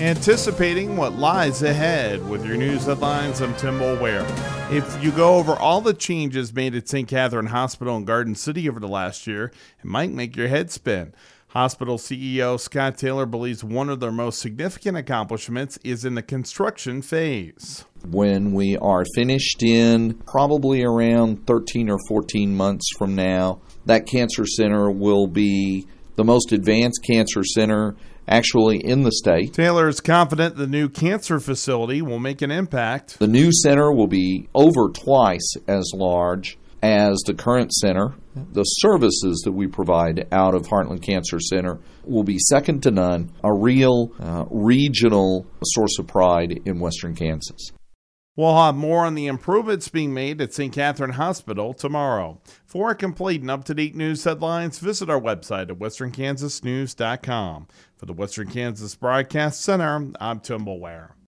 Anticipating what lies ahead with your news headlines, I'm Tim Mulware. If you go over all the changes made at St. Catherine Hospital in Garden City over the last year, it might make your head spin. Hospital CEO Scott Taylor believes one of their most significant accomplishments is in the construction phase. When we are finished in probably around 13 or 14 months from now, that cancer center will be the most advanced cancer center actually in the state. Taylor is confident the new cancer facility will make an impact. The new center will be over twice as large as the current center. The services that we provide out of Heartland Cancer Center will be second to none, a real regional source of pride in Western Kansas. We'll have more on the improvements being made at St. Catherine Hospital tomorrow. For complete and up-to-date news headlines, visit our website at westernkansasnews.com. For the Western Kansas Broadcast Center, I'm Tim Mulware.